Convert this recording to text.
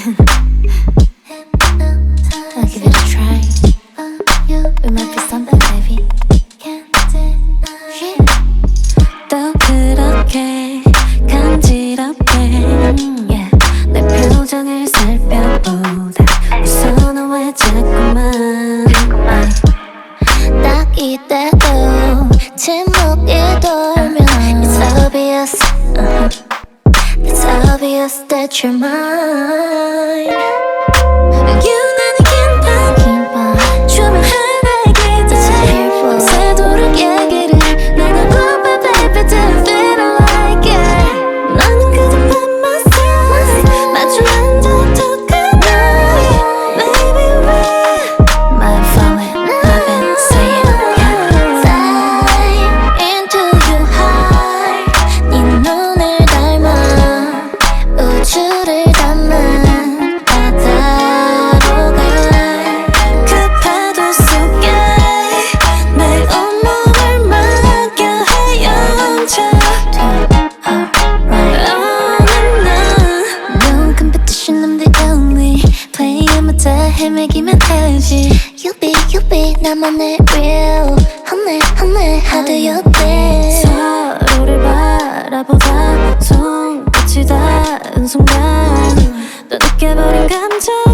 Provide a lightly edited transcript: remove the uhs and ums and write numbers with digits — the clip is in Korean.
I'll give it a try. We might be something, baby. 또 그렇게 간지럽게 yeah. 내 표정을 살펴보다 웃어 너 왜 자꾸만 딱 이때도 침묵이 돌면 It's obvious It's obvious that you're mine 유난히 긴 밤 주면 하나의 기대 새도록 얘기를 나눠봐 baby Do you feel like it 나는 그저 by myself 마주 앉아 똑같아 Baby we're mind falling loving saying yeah Fly into your heart 네 눈을 닮아 우주를 담은 바다로 가 그 파도 속에 내 온몸을 맡겨 헤엄쳐 No competition, I'm the only player 다 헤매기만 하지 You be 나만의 real honey How do you feel 서로를 바라보다 손끝이 닿은 순간 또 느껴버린 감정